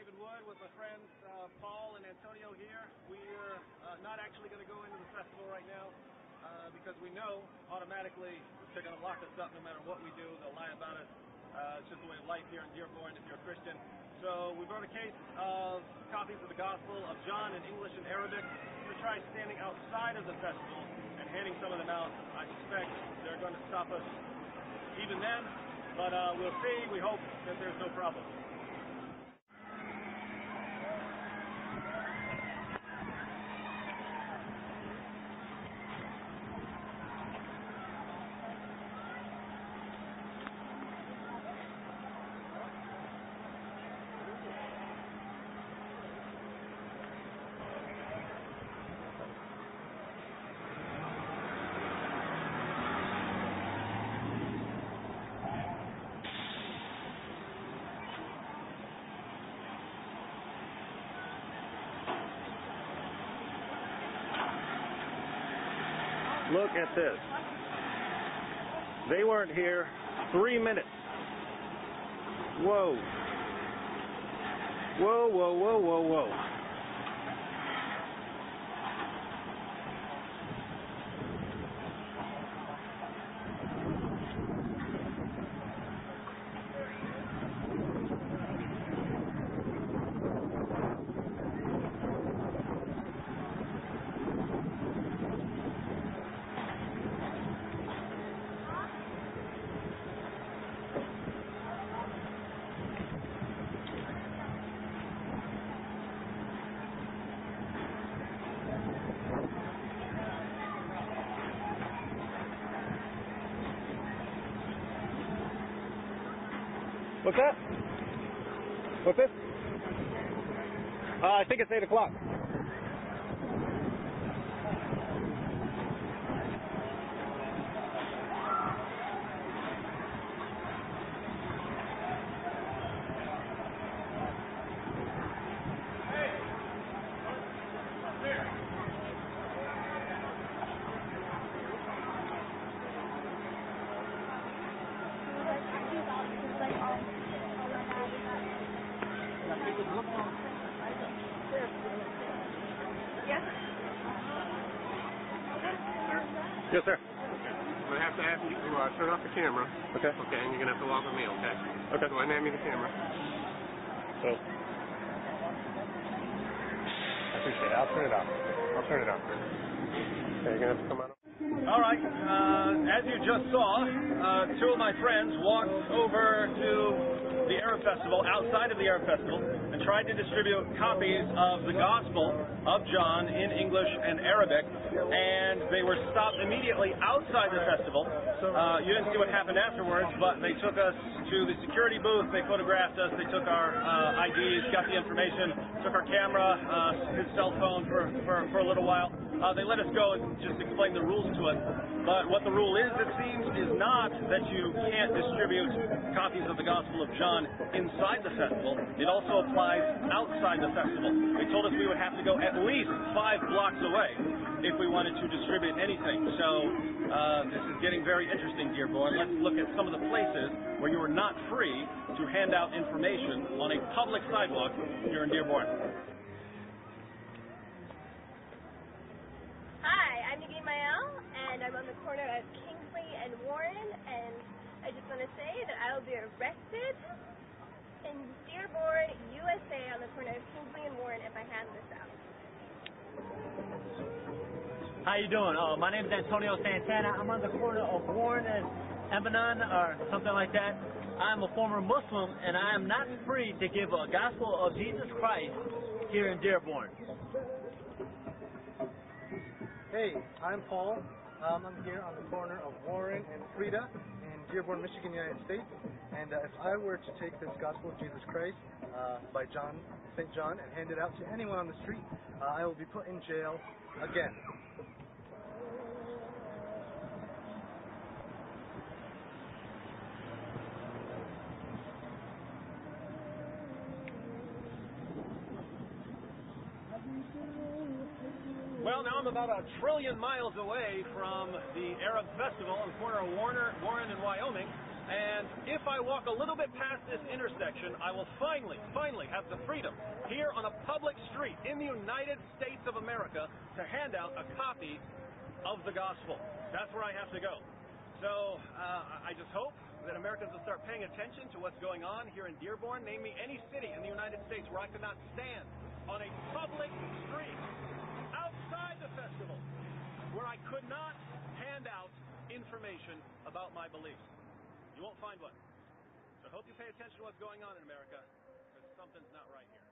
David Wood with my friends Paul and Antonio here. We're not actually going to go into the festival right now because we know automatically they're going to lock us up no matter what we do. They'll lie about it. It's just the way of life here in Dearborn if you're a Christian. So we brought a case of copies of the Gospel of John in English and Arabic. We're going to try standing outside of the festival and handing some of them out. I suspect they're going to stop us even then, but we'll see. We hope that there's no problem. Look at this. They weren't here 3 minutes. Whoa. Whoa, whoa, whoa, whoa, whoa. What's that? What's this? I think it's 8 o'clock. Yes, sir. I'm going to have to ask you to turn off the camera. Okay. Okay, and you're going to have to walk with me, okay? Okay. So I hand me the camera. So. I appreciate it. I'll turn it off. Okay, you're going to have to come out. All right. As you just saw, two of my friends walked over to the Arab Festival, outside of the Arab Festival, and tried to distribute copies of the Gospel of John in English and Arabic, and they were stopped immediately outside the festival. You didn't see what happened afterwards, but they took us to the security booth, they photographed us, they took our IDs, got the information, took our camera, his cell phone for a little while. They let us go and just explain the rules to us. But what the rule is, it seems, is not that you can't distribute copies of the Gospel of John inside the festival. It also applies outside the festival. They told us we would have to go at least 5 blocks away if we wanted to distribute anything. So this is getting very interesting, Dearborn. Let's look at some of the places where you are not free to hand out information on a public sidewalk here in Dearborn. Hi, I'm Nikki Mael, and I'm on the corner of Kingsley and Warren, and I just want to say that I will be arrested in Dearborn, USA, on the corner of Kingsley and Warren if I hand this out. How you doing? My name is Antonio Santana. I'm on the corner of Warren and Embanon, or something like that. I'm a former Muslim, and I am not free to give a gospel of Jesus Christ here in Dearborn. Hey, I'm Paul. I'm here on the corner of Warren and Frida in Dearborn, Michigan, United States. And if I were to take this Gospel of Jesus Christ by St. John, and hand it out to anyone on the street, I will be put in jail again. Well, now I'm about 1 trillion miles away from the Arab Festival on the corner of Warren and Wyoming. And if I walk a little bit past this intersection, I will finally have the freedom here on a public street in the United States of America to hand out a copy of the gospel. That's where I have to go. So I just hope that Americans will start paying attention to what's going on here in Dearborn. Name me any city in the United States where I could not stand on a public street outside the festival where I could not hand out information about my beliefs. You won't find one. So I hope you pay attention to what's going on in America, because something's not right here.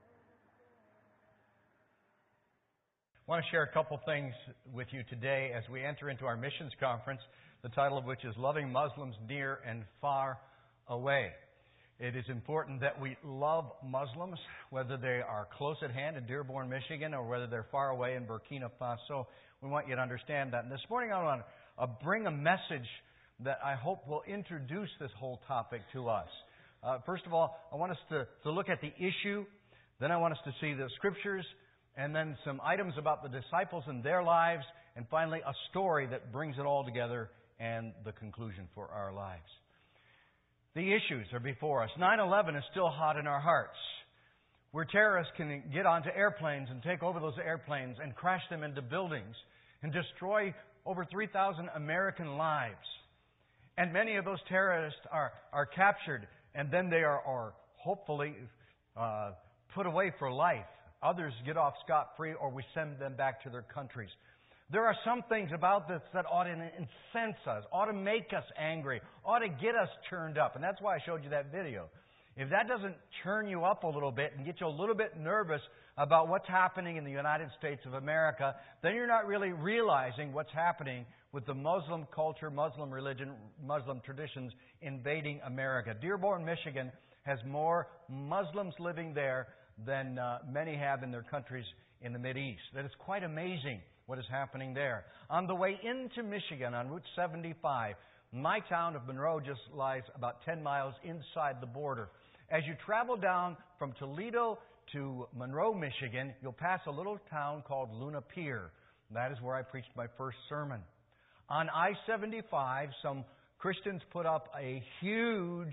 I want to share a couple things with you today as we enter into our missions conference, the title of which is Loving Muslims Near and Far Away. It is important that we love Muslims, whether they are close at hand in Dearborn, Michigan, or whether they're far away in Burkina Faso. We want you to understand that. And this morning I want to bring a message that I hope will introduce this whole topic to us. First of all, I want us to look at the issue. Then I want us to see the scriptures, and then some items about the disciples and their lives, and finally a story that brings it all together and the conclusion for our lives. The issues are before us. 9/11 is still hot in our hearts, where terrorists can get onto airplanes and take over those airplanes and crash them into buildings and destroy over 3,000 American lives. And many of those terrorists are captured, and then they are hopefully put away for life. Others get off scot-free, or we send them back to their countries. There are some things about this that ought to incense us, ought to make us angry, ought to get us turned up. And that's why I showed you that video. If that doesn't turn you up a little bit and get you a little bit nervous about what's happening in the United States of America, then you're not really realizing what's happening with the Muslim culture, Muslim religion, Muslim traditions invading America. Dearborn, Michigan has more Muslims living there than many have in their countries in the Mideast. That is quite amazing what is happening there. On the way into Michigan on Route 75, my town of Monroe just lies about 10 miles inside the border. As you travel down from Toledo to Monroe, Michigan, you'll pass a little town called Luna Pier. That is where I preached my first sermon. On I-75, some Christians put up a huge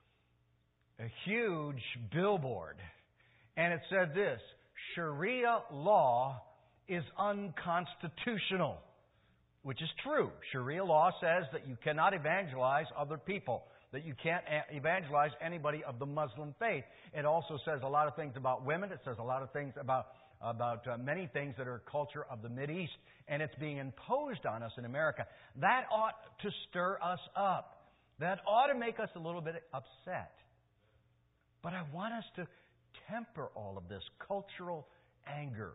billboard. And it said this: Sharia law is unconstitutional. Which is true. Sharia law says that you cannot evangelize other people, that you can't evangelize anybody of the Muslim faith. It also says a lot of things about women. It says a lot of things about many things that are culture of the Mideast, and it's being imposed on us in America. That ought to stir us up. That ought to make us a little bit upset. But I want us to temper all of this cultural anger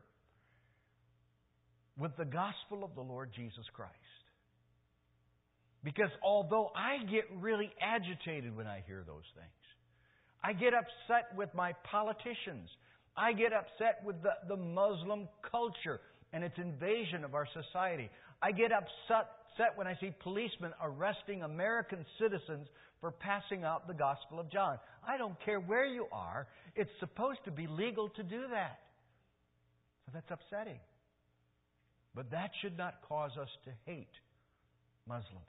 with the gospel of the Lord Jesus Christ. Because although I get really agitated when I hear those things, I get upset with my politicians, I get upset with the Muslim culture and its invasion of our society, I get upset when I see policemen arresting American citizens for passing out the Gospel of John. I don't care where you are, it's supposed to be legal to do that. So that's upsetting. But that should not cause us to hate Muslims.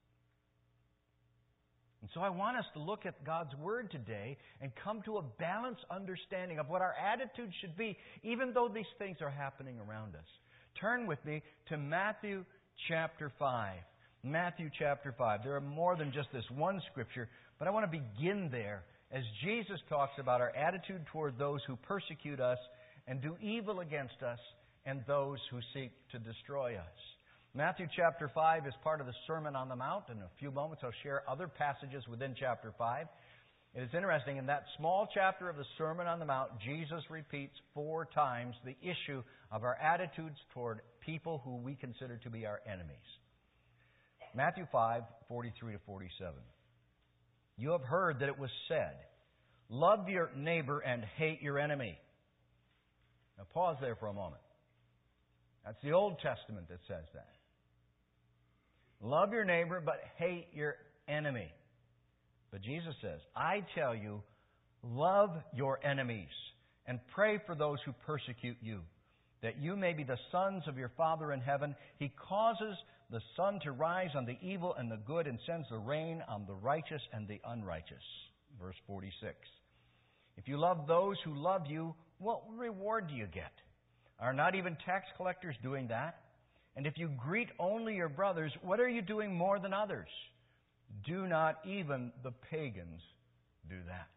And so I want us to look at God's Word today and come to a balanced understanding of what our attitude should be, even though these things are happening around us. Turn with me to Matthew chapter 5. Matthew chapter 5. There are more than just this one scripture, but I want to begin there as Jesus talks about our attitude toward those who persecute us and do evil against us, and those who seek to destroy us. Matthew chapter 5 is part of the Sermon on the Mount. In a few moments I'll share other passages within chapter 5. It is interesting, in that small chapter of the Sermon on the Mount, Jesus repeats 4 times the issue of our attitudes toward people who we consider to be our enemies. Matthew 5, 43 to 47. You have heard that it was said, love your neighbor and hate your enemy. Now pause there for a moment. That's the Old Testament that says that. Love your neighbor, but hate your enemy. But Jesus says, I tell you, love your enemies and pray for those who persecute you, that you may be the sons of your Father in heaven. He causes the sun to rise on the evil and the good, and sends the rain on the righteous and the unrighteous. Verse 46. If you love those who love you, what reward do you get? Are not even tax collectors doing that? And if you greet only your brothers, what are you doing more than others? Do not even the pagans do that?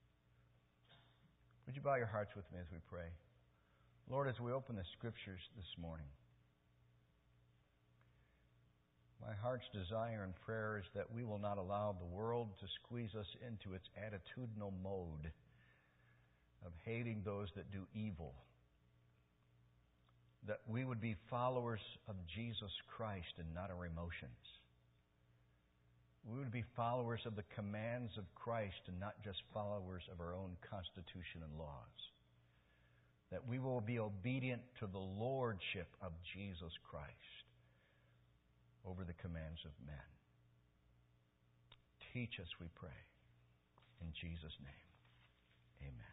Would you bow your hearts with me as we pray? Lord, as we open the Scriptures this morning, my heart's desire and prayer is that we will not allow the world to squeeze us into its attitudinal mode of hating those that do evil. That we would be followers of Jesus Christ and not our emotions. We would be followers of the commands of Christ and not just followers of our own constitution and laws. That we will be obedient to the lordship of Jesus Christ over the commands of men. Teach us, we pray. In Jesus' name, amen.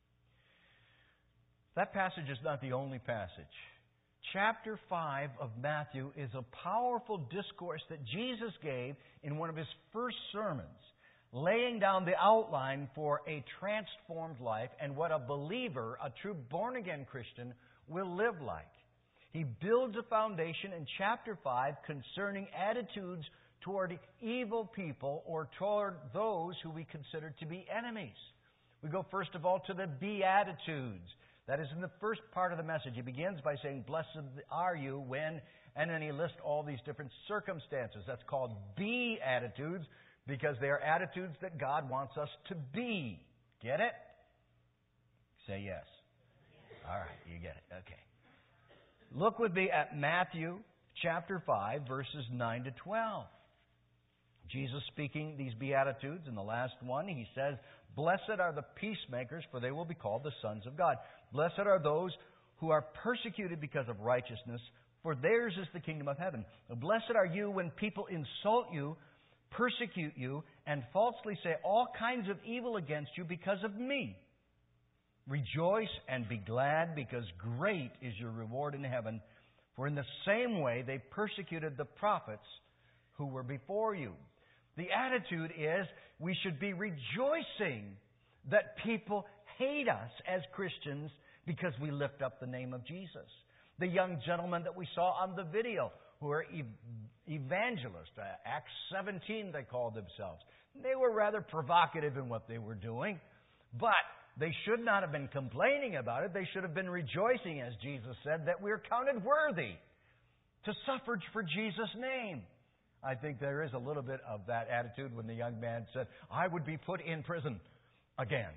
That passage is not the only passage. Chapter 5 of Matthew is a powerful discourse that Jesus gave in one of His first sermons, laying down the outline for a transformed life and what a believer, a true born-again Christian, will live like. He builds a foundation in chapter 5 concerning attitudes toward evil people or toward those who we consider to be enemies. We go first of all to the Beatitudes. That is in the first part of the message. He begins by saying, "Blessed are you when," and then he lists all these different circumstances. That's called Beatitudes because they are attitudes that God wants us to be. Get it? Say yes. All right, you get it. Okay. Look with me at Matthew chapter 5, verses 9 to 12. Jesus speaking these Beatitudes, in the last one, He says, "Blessed are the peacemakers, for they will be called the sons of God. Blessed are those who are persecuted because of righteousness, for theirs is the kingdom of heaven. Blessed are you when people insult you, persecute you, and falsely say all kinds of evil against you because of me. Rejoice and be glad, because great is your reward in heaven. For in the same way they persecuted the prophets who were before you." The attitude is we should be rejoicing that people hate us as Christians because we lift up the name of Jesus. The young gentlemen that we saw on the video who are evangelists, Acts 17 they called themselves. They were rather provocative in what they were doing, but they should not have been complaining about it. They should have been rejoicing, as Jesus said, that we're counted worthy to suffer for Jesus' name. I think there is a little bit of that attitude when the young man said, "I would be put in prison again."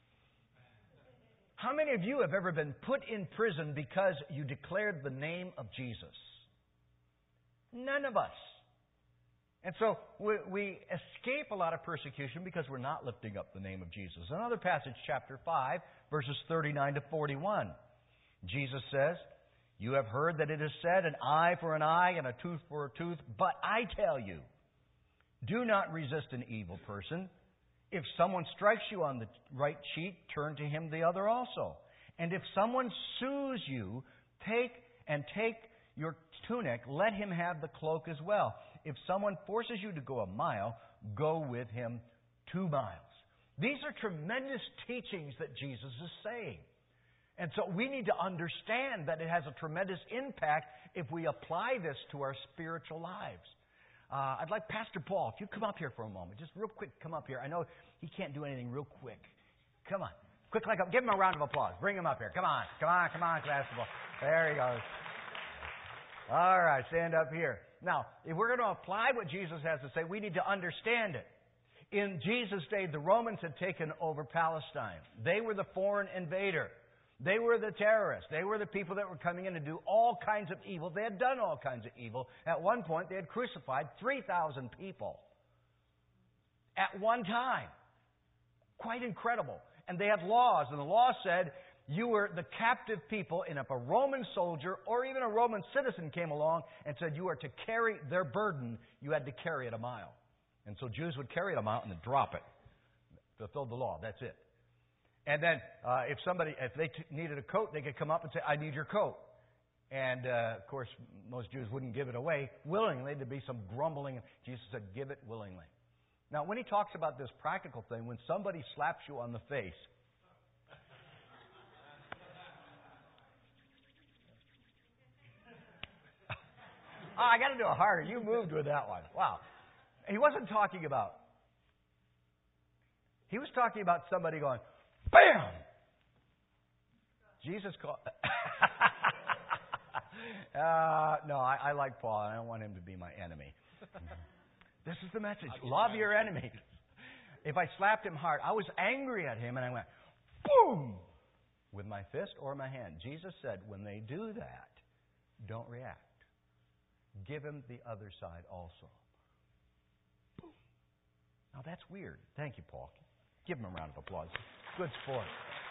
How many of you have ever been put in prison because you declared the name of Jesus? None of us. And so we escape a lot of persecution because we're not lifting up the name of Jesus. Another passage, chapter 5, verses 39 to 41. Jesus says, "You have heard that it is said, an eye for an eye and a tooth for a tooth. But I tell you, do not resist an evil person. If someone strikes you on the right cheek, turn to him the other also. And if someone sues you, take your tunic, let him have the cloak as well. If someone forces you to go a mile, go with him 2 miles." These are tremendous teachings that Jesus is saying. And so we need to understand that it has a tremendous impact if we apply this to our spiritual lives. I'd like Pastor Paul, if you come up here for a moment. Just real quick, come up here. I know he can't do anything real quick. Come on. Quick, like, give him a round of applause. Bring him up here. Come on, Pastor Paul. There he goes. All right, stand up here. Now, if we're going to apply what Jesus has to say, we need to understand it. In Jesus' day, the Romans had taken over Palestine. They were the foreign invader. They were the terrorists. They were the people that were coming in to do all kinds of evil. They had done all kinds of evil. At one point, they had crucified 3,000 people at one time. Quite incredible. And they had laws, and the law said you were the captive people, and if a Roman soldier or even a Roman citizen came along and said you are to carry their burden, you had to carry it a mile. And so Jews would carry it a mile and then drop it. Fulfilled the law. That's it. And then if they needed a coat, they could come up and say, "I need your coat." And, of course, most Jews wouldn't give it away willingly. There'd be some grumbling. Jesus said, give it willingly. Now, when he talks about this practical thing, when somebody slaps you on the face, I got to do it harder. You moved with that one. Wow. He wasn't talking about. He was talking about somebody going, bam! Jesus called. No, I like Paul. I don't want him to be my enemy. This is the message. Love your enemies. If I slapped him hard, I was angry at him and I went, boom! With my fist or my hand. Jesus said, when they do that, don't react. Give him the other side also. Boom. Now that's weird. Thank you, Paul. Give him a round of applause. Good sport.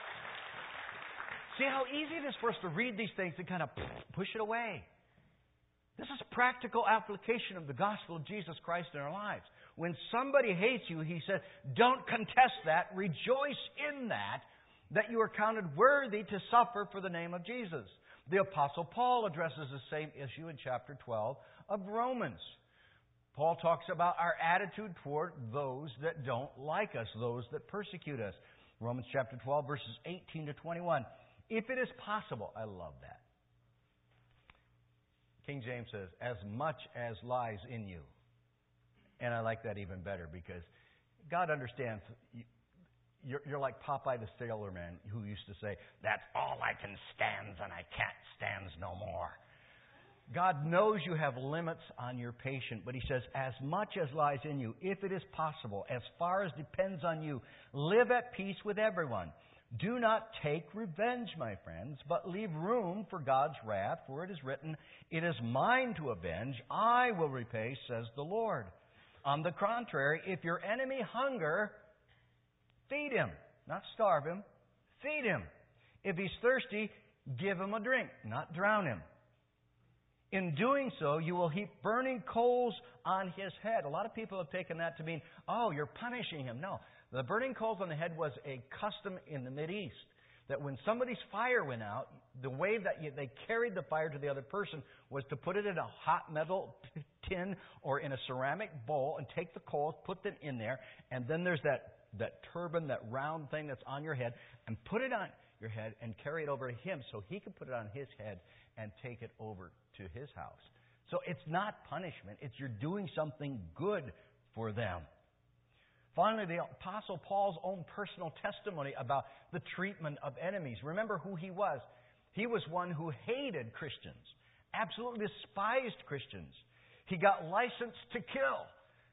See how easy it is for us to read these things and kind of push it away. This is a practical application of the gospel of Jesus Christ in our lives. When somebody hates you, he said, don't contest that. Rejoice in that you are counted worthy to suffer for the name of Jesus. The Apostle Paul addresses the same issue in chapter 12 of Romans. Paul talks about our attitude toward those that don't like us, those that persecute us. Romans chapter 12, verses 18 to 21. If it is possible, I love that. King James says, as much as lies in you. And I like that even better because God understands. You're like Popeye the Sailor Man who used to say, that's all I can stand and I can't stand no more. God knows you have limits on your patience, but He says, as much as lies in you, if it is possible, as far as depends on you, live at peace with everyone. Do not take revenge, my friends, but leave room for God's wrath, for it is written, it is mine to avenge, I will repay, says the Lord. On the contrary, if your enemy hunger, feed him, not starve him, feed him. If he's thirsty, give him a drink, not drown him. In doing so, you will heap burning coals on his head. A lot of people have taken that to mean, oh, you're punishing him. No. The burning coals on the head was a custom in the Mideast. That when somebody's fire went out, the way that they carried the fire to the other person was to put it in a hot metal tin or in a ceramic bowl and take the coals, put them in there, and then there's that turban, that round thing that's on your head, and put it on your head and carry it over to him so he could put it on his head and take it over to his house. So it's not punishment. It's you're doing something good for them. Finally, the Apostle Paul's own personal testimony about the treatment of enemies. Remember who he was. He was one who hated Christians, absolutely despised Christians. He got licensed to kill,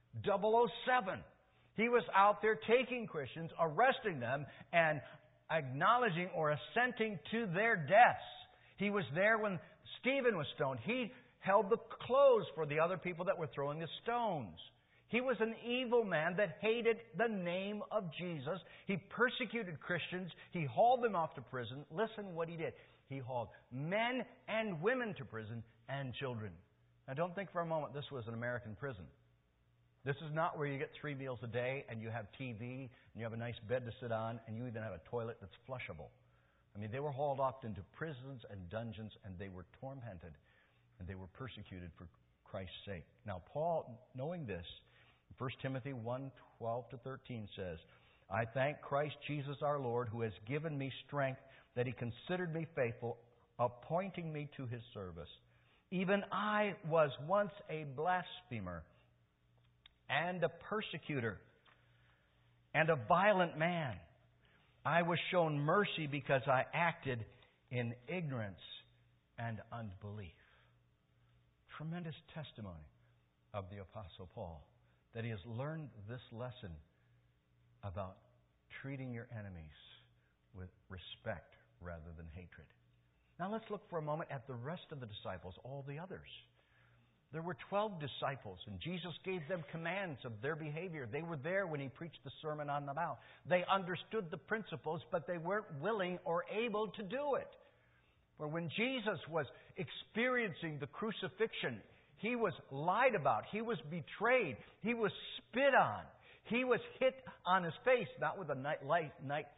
007. He was out there taking Christians, arresting them, and acknowledging or assenting to their deaths. He was there when Stephen was stoned. He held the clothes for the other people that were throwing the stones. He was an evil man that hated the name of Jesus. He persecuted Christians. He hauled them off to prison. Listen what he did. He hauled men and women to prison and children. Now don't think for a moment this was an American prison. This is not where you get 3 meals a day and you have TV and you have a nice bed to sit on and you even have a toilet that's flushable. I mean, they were hauled off into prisons and dungeons and they were tormented and they were persecuted for Christ's sake. Now, Paul, knowing this, 1 Timothy 1:12-13 says, I thank Christ Jesus our Lord who has given me strength that He considered me faithful, appointing me to His service. Even I was once a blasphemer and a persecutor and a violent man. I was shown mercy because I acted in ignorance and unbelief. Tremendous testimony of the Apostle Paul that he has learned this lesson about treating your enemies with respect rather than hatred. Now let's look for a moment at the rest of the disciples, all the others. There were 12 disciples, and Jesus gave them commands of their behavior. They were there when He preached the Sermon on the Mount. They understood the principles, but they weren't willing or able to do it. For when Jesus was experiencing the crucifixion, He was lied about. He was betrayed. He was spit on. He was hit on His face, not with a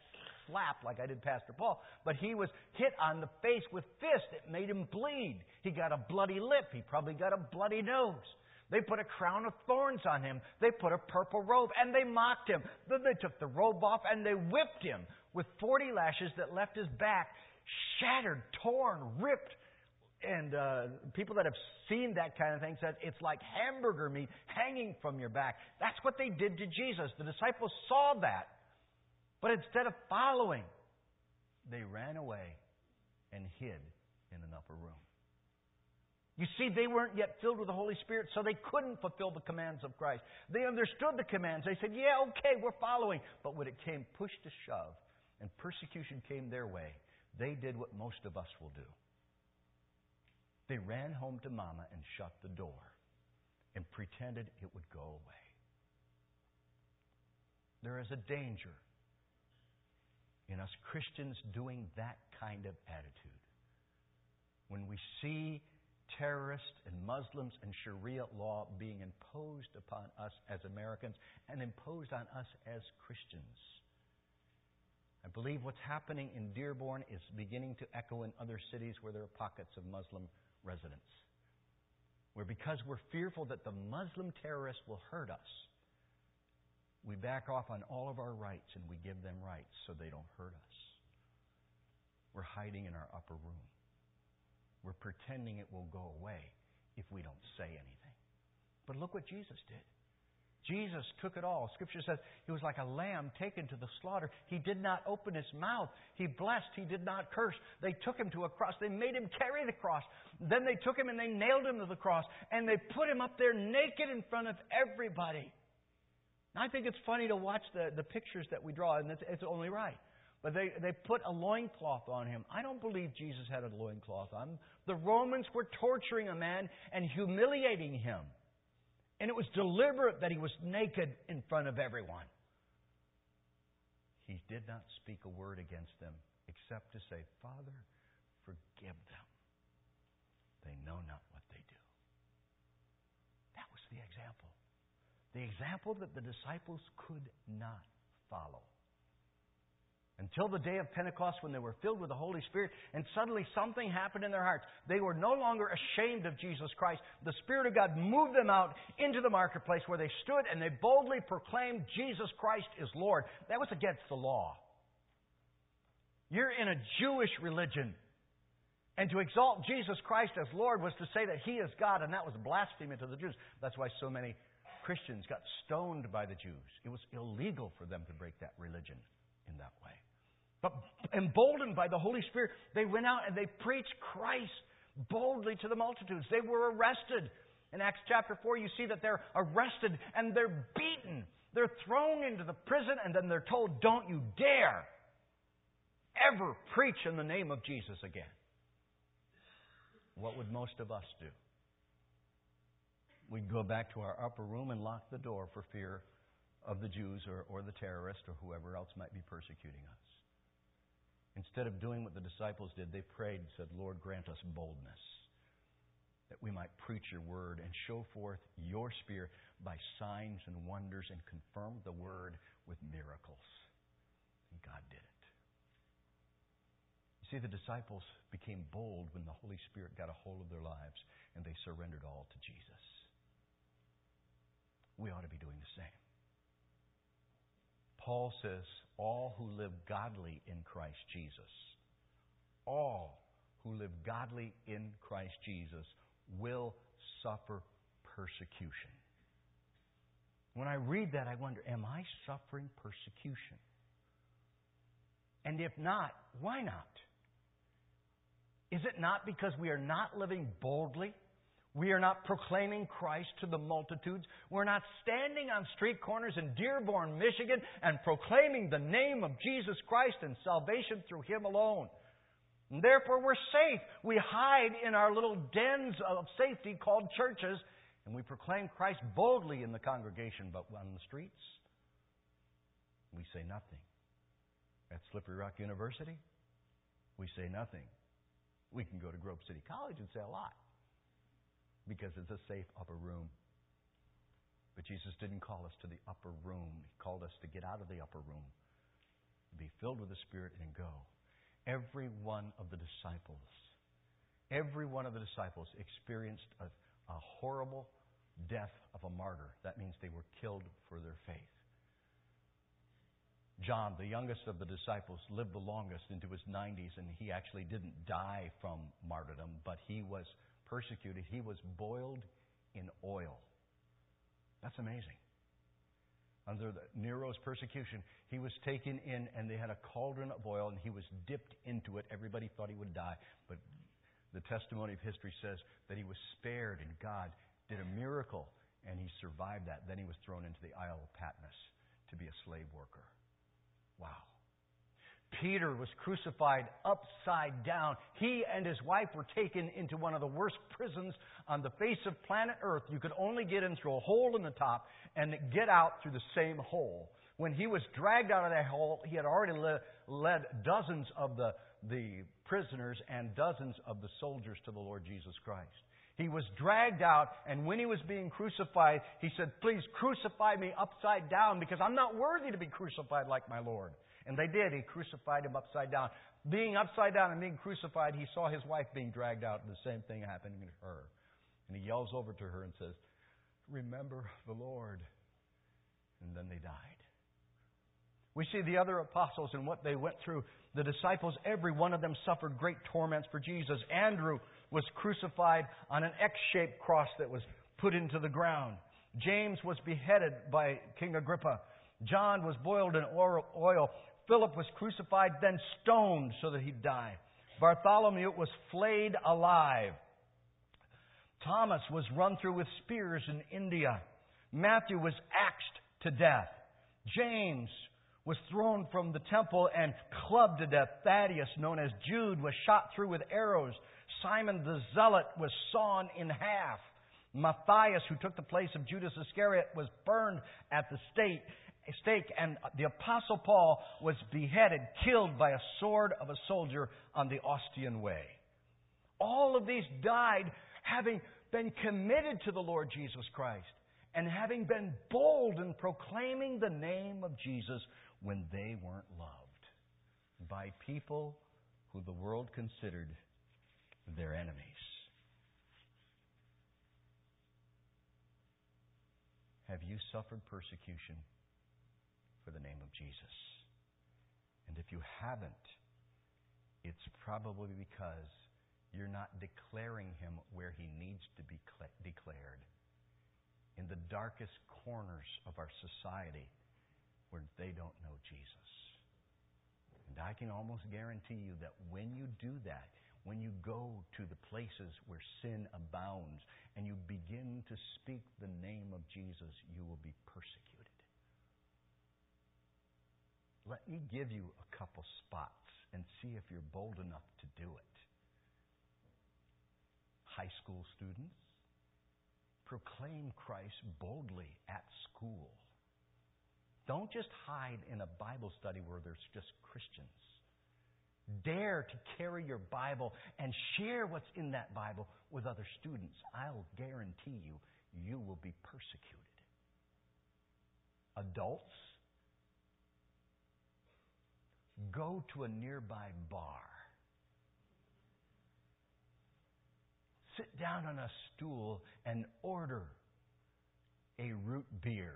slapped like I did Pastor Paul, but he was hit on the face with fists. It made him bleed. He got a bloody lip. He probably got a bloody nose. They put a crown of thorns on him. They put a purple robe, and they mocked him. Then they took the robe off, and they whipped him with 40 lashes that left his back shattered, torn, ripped. And people that have seen that kind of thing said it's like hamburger meat hanging from your back. That's what they did to Jesus. The disciples saw that. But instead of following, they ran away and hid in an upper room. You see, they weren't yet filled with the Holy Spirit, so they couldn't fulfill the commands of Christ. They understood the commands. They said, yeah, okay, we're following. But when it came push to shove and persecution came their way, they did what most of us will do. They ran home to Mama and shut the door and pretended it would go away. There is a danger in us Christians doing that kind of attitude. When we see terrorists and Muslims and Sharia law being imposed upon us as Americans and imposed on us as Christians. I believe what's happening in Dearborn is beginning to echo in other cities where there are pockets of Muslim residents. Where because we're fearful that the Muslim terrorists will hurt us, we back off on all of our rights and we give them rights so they don't hurt us. We're hiding in our upper room. We're pretending it will go away if we don't say anything. But look what Jesus did. Jesus took it all. Scripture says he was like a lamb taken to the slaughter. He did not open his mouth. He blessed. He did not curse. They took him to a cross. They made him carry the cross. Then they took him and they nailed him to the cross. And they put him up there naked in front of everybody. Now, I think it's funny to watch the pictures that we draw, and it's only right. But they put a loincloth on him. I don't believe Jesus had a loincloth on. The Romans were torturing a man and humiliating him. And it was deliberate that he was naked in front of everyone. He did not speak a word against them except to say, Father, forgive them. They know not what they do. That was the example. The example that the disciples could not follow. Until the day of Pentecost when they were filled with the Holy Spirit and suddenly something happened in their hearts. They were no longer ashamed of Jesus Christ. The Spirit of God moved them out into the marketplace where they stood and they boldly proclaimed Jesus Christ is Lord. That was against the law. You're in a Jewish religion. And to exalt Jesus Christ as Lord was to say that He is God, and that was blasphemy to the Jews. That's why so many Christians got stoned by the Jews. It was illegal for them to break that religion in that way. But emboldened by the Holy Spirit, they went out and they preached Christ boldly to the multitudes. They were arrested. In Acts chapter 4, you see that they're arrested and they're beaten. They're thrown into the prison and then they're told, don't you dare ever preach in the name of Jesus again. What would most of us do? We'd go back to our upper room and lock the door for fear of the Jews or the terrorists or whoever else might be persecuting us. Instead of doing what the disciples did, they prayed and said, Lord, grant us boldness, that we might preach your word and show forth your Spirit by signs and wonders and confirm the word with miracles. And God did it. You see, the disciples became bold when the Holy Spirit got a hold of their lives and they surrendered all to Jesus. We ought to be doing the same. Paul says, all who live godly in Christ Jesus, all who live godly in Christ Jesus will suffer persecution. When I read that, I wonder, am I suffering persecution? And if not, why not? Is it not because we are not living boldly? We are not proclaiming Christ to the multitudes. We're not standing on street corners in Dearborn, Michigan, and proclaiming the name of Jesus Christ and salvation through Him alone. And therefore, we're safe. We hide in our little dens of safety called churches, and we proclaim Christ boldly in the congregation, but on the streets, we say nothing. At Slippery Rock University, we say nothing. We can go to Grove City College and say a lot, because it's a safe upper room. But Jesus didn't call us to the upper room. He called us to get out of the upper room be filled with the Spirit, and go. Every one of the disciples experienced a horrible death of a martyr. That means they were killed for their faith. John, the youngest of the disciples, lived the longest into his 90s, and he actually didn't die from martyrdom, but he was persecuted. He was boiled in oil. That's amazing. Under Nero's persecution, he was taken in, and they had a cauldron of oil, and he was dipped into it. Everybody thought he would die, but the testimony of history says that he was spared, and God did a miracle, and he survived that. Then he was thrown into the Isle of Patmos to be a slave worker. Wow. Peter was crucified upside down. He and his wife were taken into one of the worst prisons on the face of planet Earth. You could only get in through a hole in the top and get out through the same hole. When he was dragged out of that hole, he had already led dozens of the prisoners and dozens of the soldiers to the Lord Jesus Christ. He was dragged out, and when he was being crucified, he said, "Please crucify me upside down, because I'm not worthy to be crucified like my Lord." And they did. He crucified him upside down. Being upside down and being crucified, he saw his wife being dragged out, and the same thing happening to her. And he yells over to her and says, "Remember the Lord." And then they died. We see the other apostles and what they went through. The disciples, every one of them suffered great torments for Jesus. Andrew was crucified on an X-shaped cross that was put into the ground. James was beheaded by King Agrippa. John was boiled in oil. Philip was crucified, then stoned so that he'd die. Bartholomew was flayed alive. Thomas was run through with spears in India. Matthew was axed to death. James was thrown from the temple and clubbed to death. Thaddeus, known as Jude, was shot through with arrows. Simon the Zealot was sawn in half. Matthias, who took the place of Judas Iscariot, was burned at the stake. And the Apostle Paul was beheaded, killed by a sword of a soldier on the Ostian Way. All of these died having been committed to the Lord Jesus Christ and having been bold in proclaiming the name of Jesus when they weren't loved by people who the world considered their enemies. Have you suffered persecution for the name of Jesus? And if you haven't, it's probably because you're not declaring Him where He needs to be declared. In the darkest corners of our society where they don't know Jesus. And I can almost guarantee you that when you do that, when you go to the places where sin abounds and you begin to speak the name of Jesus, you will be persecuted. Let me give you a couple spots and see if you're bold enough to do it. High school students, proclaim Christ boldly at school. Don't just hide in a Bible study where there's just Christians. Dare to carry your Bible and share what's in that Bible with other students. I'll guarantee you, you will be persecuted. Adults, go to a nearby bar. Sit down on a stool and order a root beer.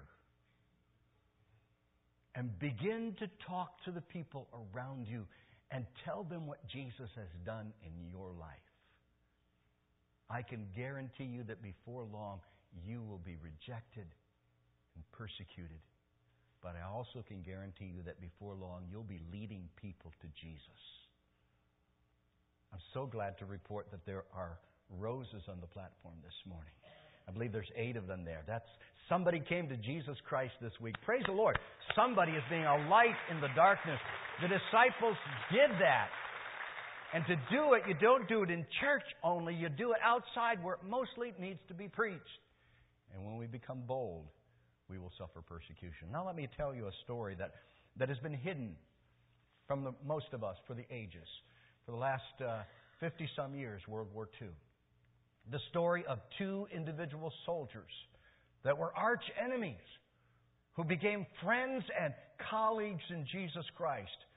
And begin to talk to the people around you and tell them what Jesus has done in your life. I can guarantee you that before long, you will be rejected and persecuted. But I also can guarantee you that before long, you'll be leading people to Jesus. I'm so glad to report that there are roses on the platform this morning. I believe there's 8 of them there. Somebody came to Jesus Christ this week. Praise the Lord. Somebody is being a light in the darkness. The disciples did that. And to do it, you don't do it in church only. You do it outside where it mostly needs to be preached. And when we become bold, we will suffer persecution. Now let me tell you a story that has been hidden from most of us for the ages. For the last 50-some years, World War II. The story of 2 individual soldiers that were arch enemies who became friends and colleagues in Jesus Christ.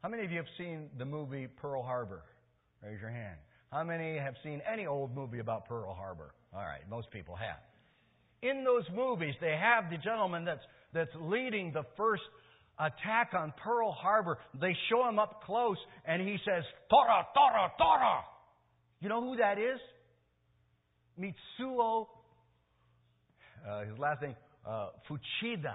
How many of you have seen the movie Pearl Harbor? Raise your hand. How many have seen any old movie about Pearl Harbor? All right, most people have. In those movies, they have the gentleman that's leading the first attack on Pearl Harbor. They show him up close, and he says, "Tora, Tora, Tora." You know who that is? Mitsuo, his last name, Fuchida.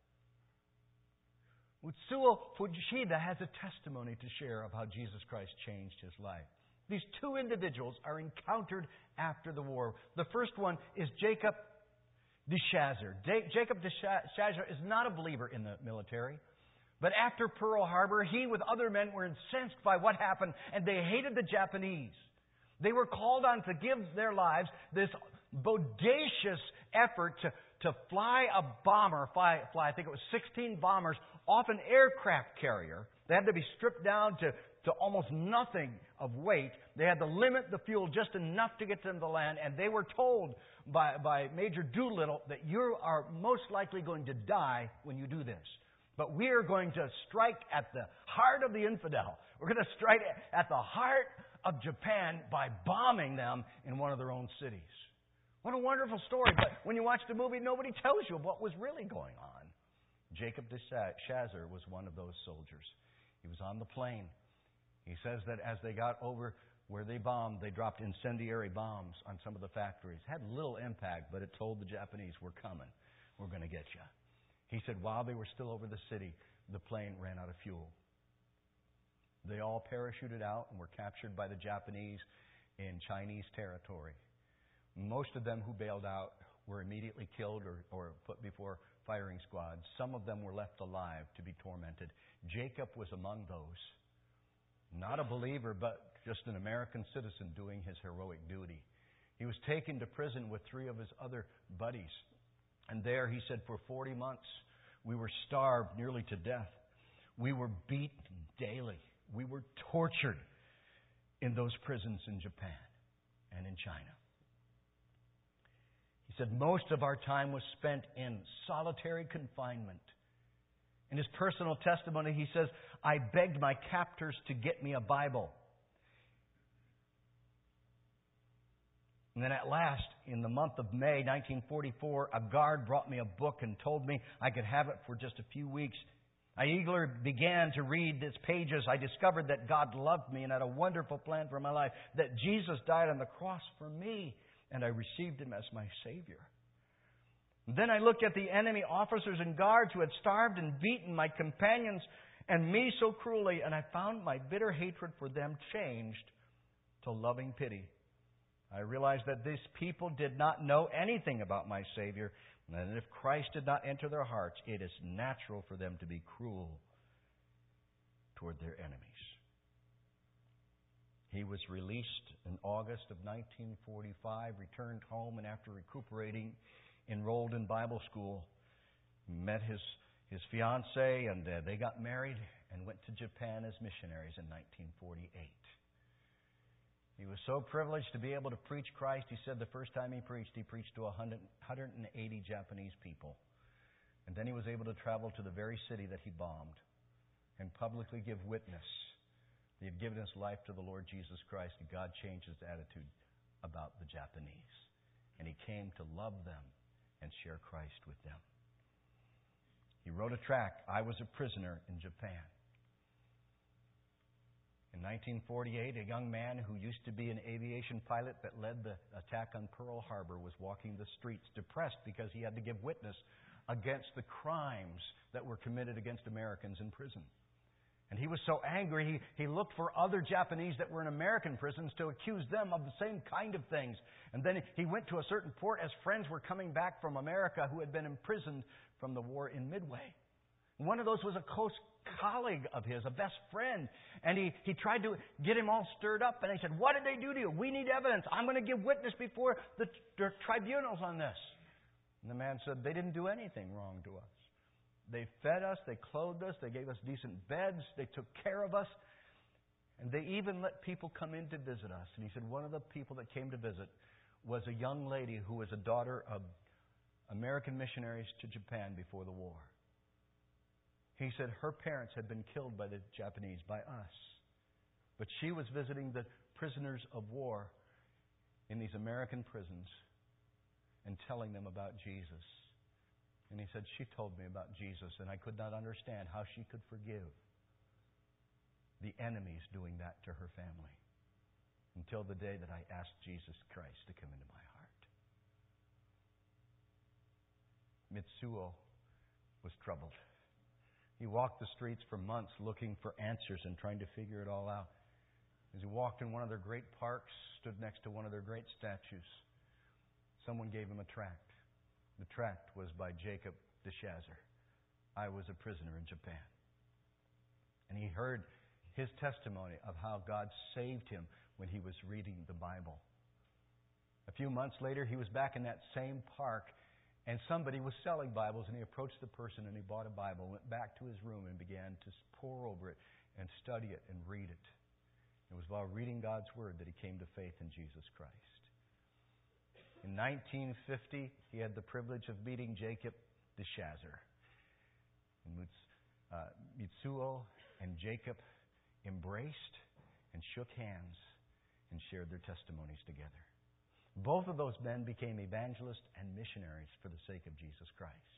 Mitsuo Fuchida has a testimony to share of how Jesus Christ changed his life. These two individuals are encountered after the war. The first one is Jacob de Chazer. Jacob de Chazer is not a believer in the military. But after Pearl Harbor, he with other men were incensed by what happened, and they hated the Japanese. They were called on to give their lives this bodacious effort to fly a bomber, I think it was 16 bombers, off an aircraft carrier. They had to be stripped down to almost nothing of weight. They had to limit the fuel just enough to get them to land, and they were told by Major Doolittle that you are most likely going to die when you do this. But we are going to strike at the heart of the infidel. We're going to strike at the heart of Japan by bombing them in one of their own cities. What a wonderful story. But when you watch the movie, nobody tells you what was really going on. Jacob de Chazer was one of those soldiers. He was on the plane. He says that as they got over where they bombed, they dropped incendiary bombs on some of the factories. Had little impact, but it told the Japanese, "We're coming. We're going to get you." He said while they were still over the city, the plane ran out of fuel. They all parachuted out and were captured by the Japanese in Chinese territory. Most of them who bailed out were immediately killed or put before firing squads. Some of them were left alive to be tormented. Jacob was among those. Not a believer, but just an American citizen doing his heroic duty. He was taken to prison with 3 of his other buddies. And there, he said, for 40 months, we were starved nearly to death. We were beaten daily. We were tortured in those prisons in Japan and in China. He said most of our time was spent in solitary confinement. In his personal testimony, he says, "I begged my captors to get me a Bible. And then at last, in the month of May 1944, a guard brought me a book and told me I could have it for just a few weeks. I eagerly began to read its pages. I discovered that God loved me and had a wonderful plan for my life, that Jesus died on the cross for me, and I received Him as my Savior. And then I looked at the enemy officers and guards who had starved and beaten my companions and me so cruelly, and I found my bitter hatred for them changed to loving pity. I realized that these people did not know anything about my Savior, and that if Christ did not enter their hearts, it is natural for them to be cruel toward their enemies." He was released in August of 1945, returned home, and after recuperating, enrolled in Bible school, met his fiancée, and they got married and went to Japan as missionaries in 1948. He was so privileged to be able to preach Christ. He said the first time he preached to 180 Japanese people. And then he was able to travel to the very city that he bombed and publicly give witness. He had given his life to the Lord Jesus Christ, and God changed his attitude about the Japanese. And he came to love them and share Christ with them. He wrote a tract, "I Was a Prisoner in Japan." In 1948, a young man who used to be an aviation pilot that led the attack on Pearl Harbor was walking the streets depressed because he had to give witness against the crimes that were committed against Americans in prison. And he was so angry, he looked for other Japanese that were in American prisons to accuse them of the same kind of things. And then he went to a certain port as friends were coming back from America who had been imprisoned from the war in Midway. One of those was a close colleague of his, a best friend. And he tried to get him all stirred up. And he said, "What did they do to you? We need evidence. I'm going to give witness before the tribunals on this." And the man said, "They didn't do anything wrong to us. They fed us, they clothed us, they gave us decent beds, they took care of us, and they even let people come in to visit us." And he said one of the people that came to visit was a young lady who was a daughter of American missionaries to Japan before the war. He said her parents had been killed by the Japanese, by us. But she was visiting the prisoners of war in these American prisons and telling them about Jesus. And he said, she told me about Jesus, and I could not understand how she could forgive the enemies doing that to her family until the day that I asked Jesus Christ to come into my heart. Mitsuo was troubled. He walked the streets for months looking for answers and trying to figure it all out. As he walked in one of their great parks, stood next to one of their great statues, someone gave him a tract. The tract was by Jacob de Chazer. I was a prisoner in Japan. And he heard his testimony of how God saved him when he was reading the Bible. A few months later, he was back in that same park, and somebody was selling Bibles, and he approached the person and he bought a Bible, went back to his room and began to pore over it and study it and read it. It was while reading God's Word that he came to faith in Jesus Christ. In 1950, he had the privilege of meeting Jacob de Chazer. Mitsuo and Jacob embraced and shook hands and shared their testimonies together. Both of those men became evangelists and missionaries for the sake of Jesus Christ.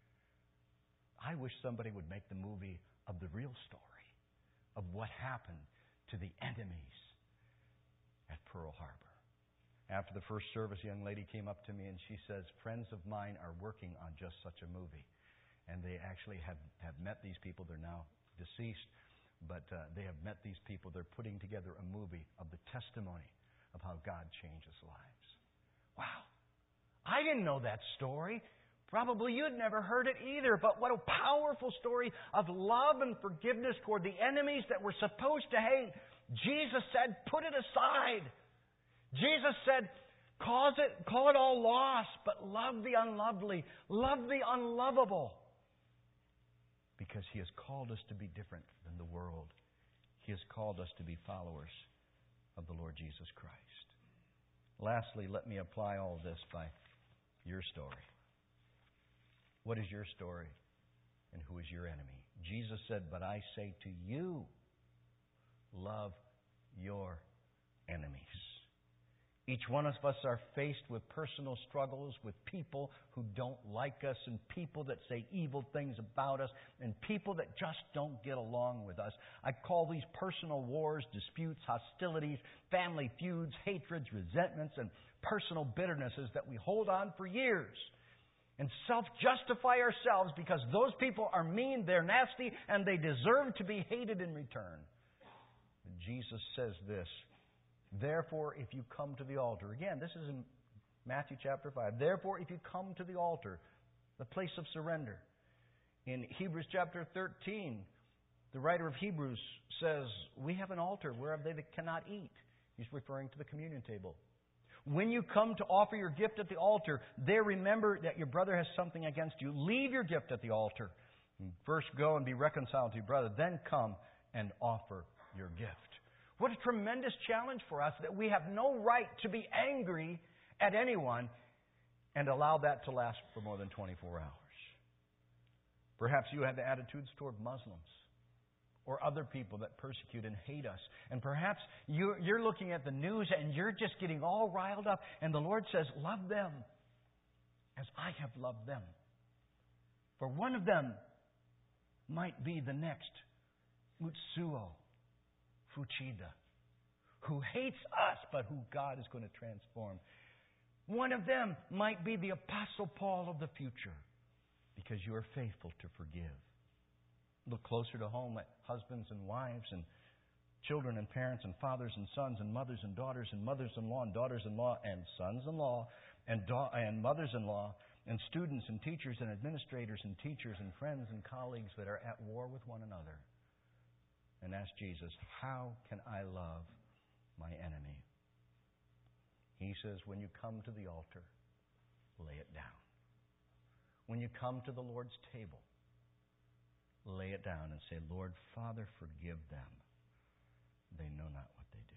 I wish somebody would make the movie of the real story of what happened to the enemies at Pearl Harbor. After the first service, a young lady came up to me and she says, friends of mine are working on just such a movie. And they actually have met these people. They're now deceased. But they have met these people. They're putting together a movie of the testimony of how God changes lives. Wow. I didn't know that story. Probably you'd never heard it either. But what a powerful story of love and forgiveness toward the enemies that we're supposed to hate. Jesus said, put it aside. Jesus said, call it all loss, but love the unlovely. Love the unlovable. Because He has called us to be different than the world. He has called us to be followers of the Lord Jesus Christ. Lastly, let me apply all this by your story. What is your story? And who is your enemy? Jesus said, but I say to you, love your enemies. Each one of us are faced with personal struggles with people who don't like us and people that say evil things about us and people that just don't get along with us. I call these personal wars, disputes, hostilities, family feuds, hatreds, resentments, and personal bitternesses that we hold on for years and self-justify ourselves because those people are mean, they're nasty, and they deserve to be hated in return. But Jesus says this, therefore, if you come to the altar, again, this is in Matthew chapter 5. Therefore, if you come to the altar, the place of surrender. In Hebrews chapter 13, the writer of Hebrews says, we have an altar whereof they that cannot eat. He's referring to the communion table. When you come to offer your gift at the altar, there remember that your brother has something against you. Leave your gift at the altar. First go and be reconciled to your brother. Then come and offer your gift. What a tremendous challenge for us that we have no right to be angry at anyone and allow that to last for more than 24 hours. Perhaps you have attitudes toward Muslims or other people that persecute and hate us. And perhaps you're looking at the news and you're just getting all riled up. And the Lord says, love them as I have loved them. For one of them might be the next Mitsuo Fuchida, who hates us, but who God is going to transform. One of them might be the Apostle Paul of the future, because you are faithful to forgive. Look closer to home at husbands and wives and children and parents and fathers and sons and mothers and daughters and mothers-in-law and daughters-in-law and sons-in-law and mothers-in-law and students and teachers and administrators and teachers and friends and colleagues that are at war with one another. And ask Jesus, how can I love my enemy? He says, when you come to the altar, lay it down. When you come to the Lord's table, lay it down and say, Lord, Father, forgive them. They know not what they do.